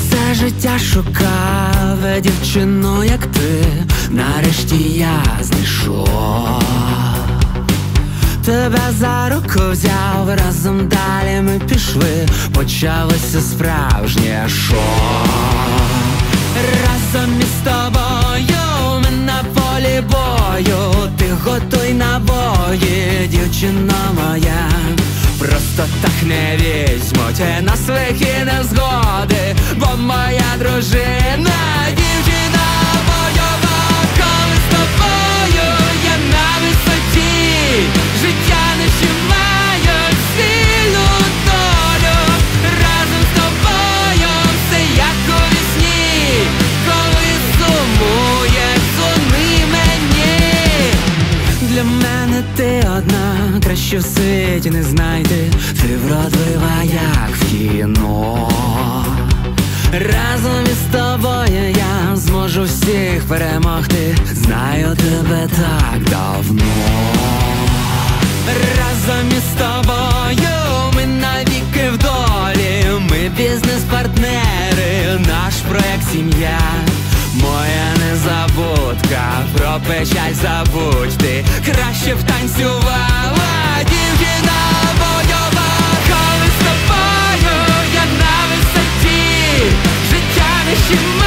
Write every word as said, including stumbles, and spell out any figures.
Все життя шукав дівчину, як ти, нарешті я знайшов. Тебе за руку взяв, разом далі ми пішли, почалося справжнє шоу. Разом із тобою ми на полі бою, ти готуй набої, дівчина моя. Просто так не візьмуть нас лихі незгоди, бо моя дружина дівчина бойова. Коли з тобою я на висоті, життя наші мають сильну долю. Разом з тобою все як у вісні, коли сумуєш, дзвони мені. Для мене ти одна, краще в світі не знайти, ти вродлива як в кіно. Разом із тобою я зможу всіх перемогти, знаю тебе так давно. Разом із тобою ми навіки в долі, ми бізнес-партнери, наш проект сім'я. Моя незабудка, про печаль забудь, ти краще б танцювала, дівчина бойова. Коли з тобою я на висоті, життя не ще